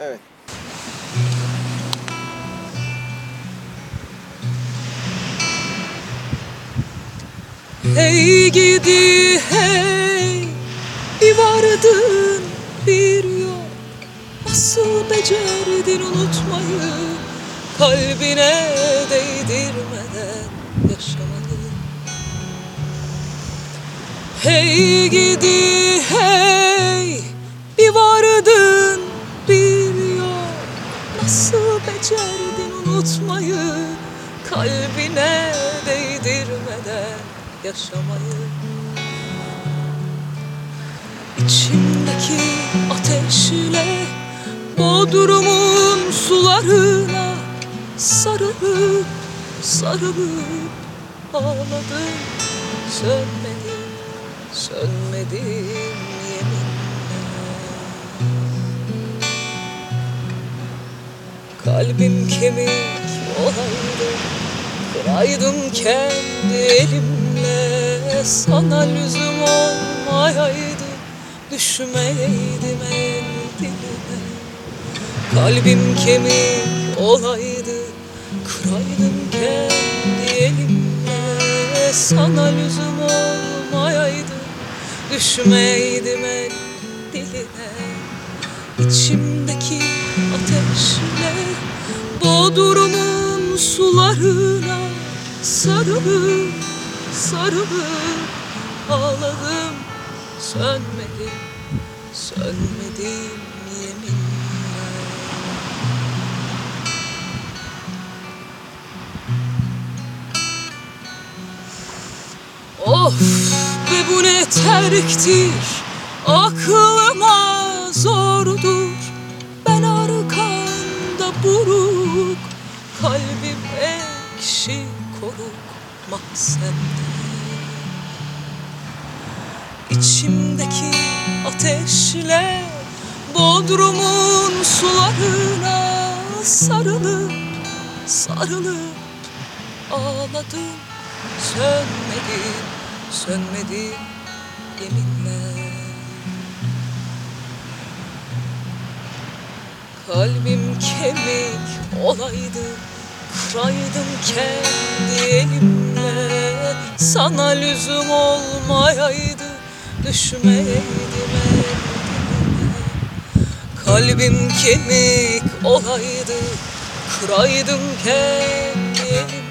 Evet. Hey gidi hey, bir vardın bir yok. Nasıl becerdin unutmayı, kalbine değdirmeden yaşamayı. Hey gidi hey, bir vardın bir yok. Nasıl becerdin unutmayı, kalbine değdirmeden yaşamayı. İçimdeki ateşle Bodrum'un sularına sarılıp sarılıp ağladım. Sönmedim, sönmedim yeminle. Kalbim kemik olaydı, kıraydım kendi elimle. Sana lüzum olmayaydı, düşmeyeydim el diline. Kalbim kemik olaydı, kıraydım kendi elimle. Sana lüzum olmayaydı, düşmeyeydim el diline. İçimdeki ateşle Bodrum'un sularına sarılıp sarılıp ağladım. Sönmedim, sönmedim yeminle. Of be, bu ne terktir, aklıma zordur. Ben arkanda buruk, kalbim ekşi koruk mahzende. İçimdeki ateşle Bodrum'un sularına sarılıp sarılıp ağladım. Sönmedim, sönmedim yeminle. Kalbim kemik olaydı, kıraydım kendi elimle. Sana lüzum olmayaydı, düşmeyeydim el diline. Kalbim kemik olaydı, kıraydım kendi elimle.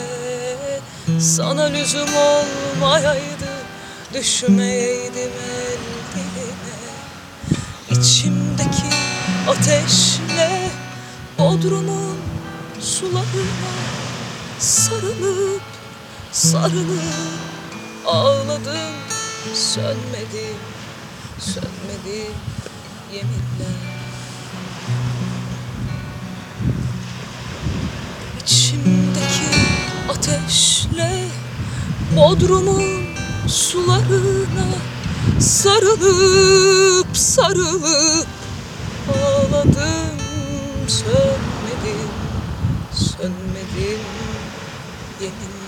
Sana lüzum olmayaydı, düşmeyeydim el diline. İçimdeki ateşle Bodrum'un sularına sarılıp sarılıp ağladım. Sönmedim, sönmedim yeminle. İçimdeki ateşle Bodrum'un sularına sarılıp sarılıp ağladım. Sönmedim, sönmedim yeminle.